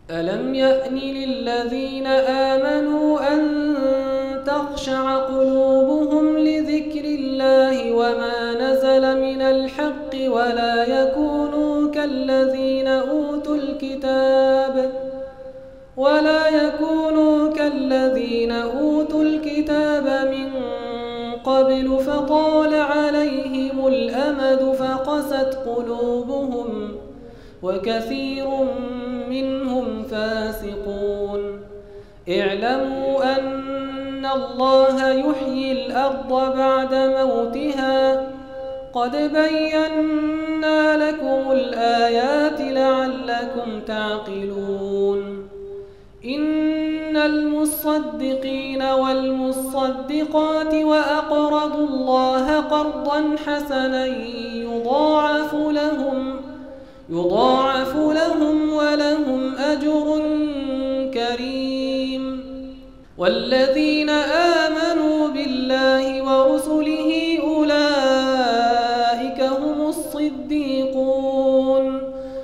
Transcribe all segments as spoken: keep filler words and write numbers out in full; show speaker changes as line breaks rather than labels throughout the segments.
ألم يأن للذين آمنوا أن تخشع قلوبهم لذكر الله وما نزل من الحق ولا يكونوا كالذين أوتوا الكتاب ولا يكونوا كالذين أوتوا الكتاب من قبل فطال عليهم الأمد فقست قلوبهم وكثير منهم فاسقون. اعلموا أن الله يحيي الأرض بعد موتها قد بينا لكم الآيات لعلكم تعقلون. إن المصدقين والمصدقات وأقرضوا الله قرضا حسنا يضاعف لهم يضاعف لهم ولهم أجر كريم. والذين آمنوا بالله ورسله أولئك هم الصديقون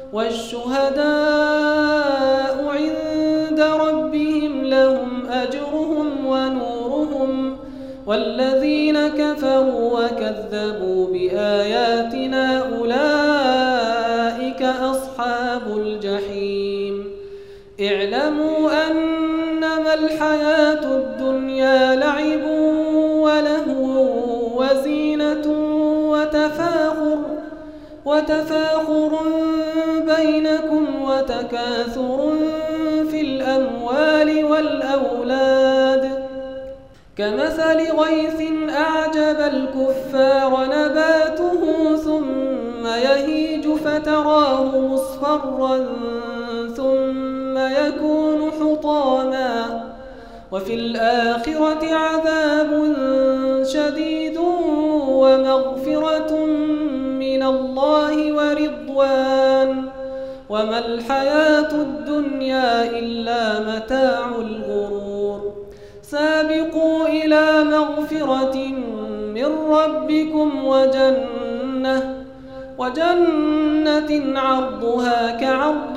والشهداء عند ربهم لهم أجرهم ونورهم. والذين كفروا وكذبوا بآياتنا أولئك أصحاب الجحيم. اعلموا أنما الحياة الدنيا لعب ولهو وزينة وتفاخر وتفاخر بينكم وتكاثر في الأموال والأولاد كمثل غيث أعجب الكفار نباته ثم يهيج فتراه مصفرا ثم يكون حطاما وفي الآخرة عذاب شديد ومغفرة من الله ورضوان وما الحياة الدنيا إلا متاع الغرور. سابقوا إلى مغفرة من ربكم وجنة وجنة عرضها كعرض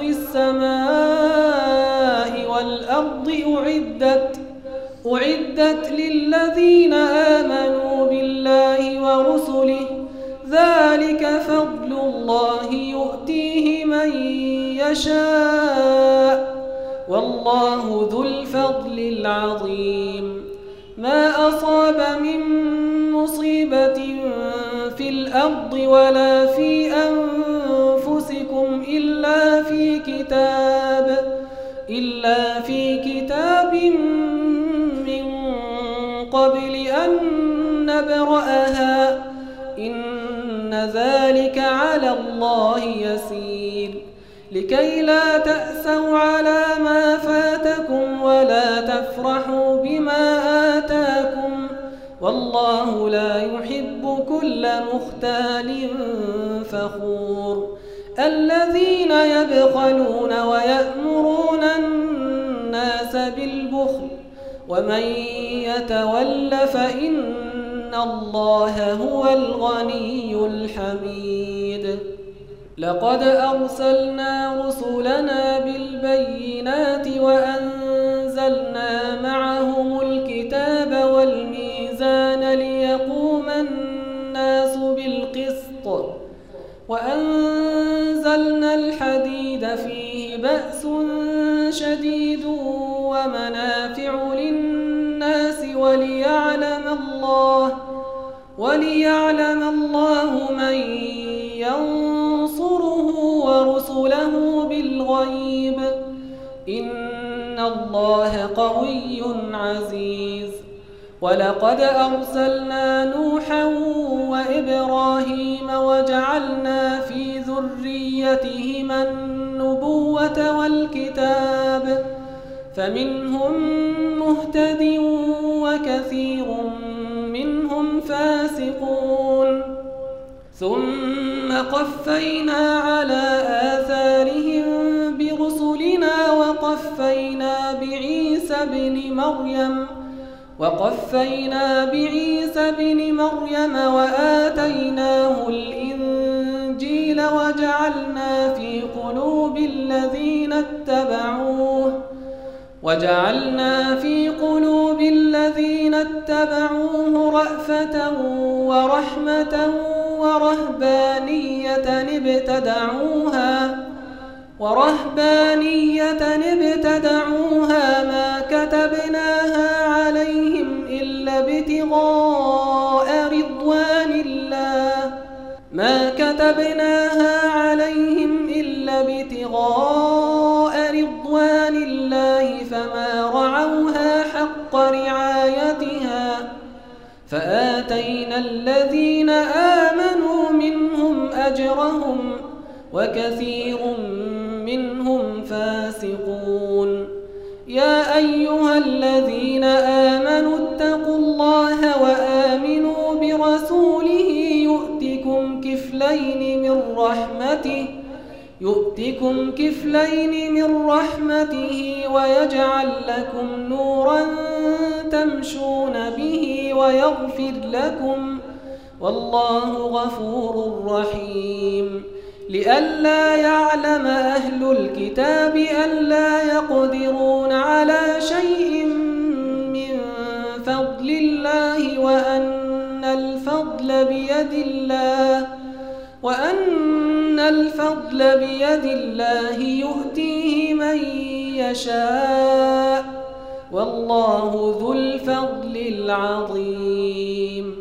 السماء والأرض أعدت أعدت للذين آمنوا بالله ورسله ذلك فضل الله يؤتيه من يشاء والله ذو الفضل العظيم. ما أصاب من مصيبة في الأرض ولا في أنفسكم إلا في كتاب إلا في كتاب من قبل أن نبرأها إن ذلك على الله يسير. لكي لا تأسوا على ما فاتكم ولا تفرحوا بما آتاكم والله لا يحب كل مختال فخور. الذين يبخلون ويأمرون الناس بالبخل ومن يتول فإن الله هو الغني الحميد. لقد أرسلنا رسلنا بالبينات وأنزلنا معهم الكتاب والميزان ليقوم الناس بالقسط وأنزلنا الحديد فيه بأس شديد ومنافع للناس وليعلم الله وليعلم الله من ينصره ورسله بالغيب إن الله قوي عزيز. ولقد أرسلنا نوحا وإبراهيم وجعلنا في ذريتهما النبوة والكتاب فمنهم مهتد وكثير منهم فاسقون. ثم قفينا على آثارهم برسلنا وقفينا بعيسى ابن مريم وقفينا بعيسى ابن مريم وآتيناه الإنجيل السبيل وجعلنا في قلوب الذين اتبعوه وجعلنا في قلوب الذين اتبعوه رأفة ورحمة ورهبانية ابتدعوها ورهبانية ابتدعوها ما كتبناها عليهم إلا ابتغاء رضوان الله ما كتبناها عليهم إلا ابتغاء رضوان الله فما رعوها حق رعايتها فآتينا الذين آمنوا منهم أجرهم وكثير منهم فاسقون. يا أيها الذين آمنوا اتقوا الله وآمنوا برسوله يؤتكم كفلين من رحمته يؤتكم كفلين من رحمته ويجعل لكم نورا تمشون به ويغفر لكم والله غفور رحيم. لئلا يعلم أهل الكتاب ألا يقدرون على شيء من فضل الله وأن الفضل بيد الله وأن الفضل بيد الله يؤتيه من يشاء والله ذو الفضل العظيم.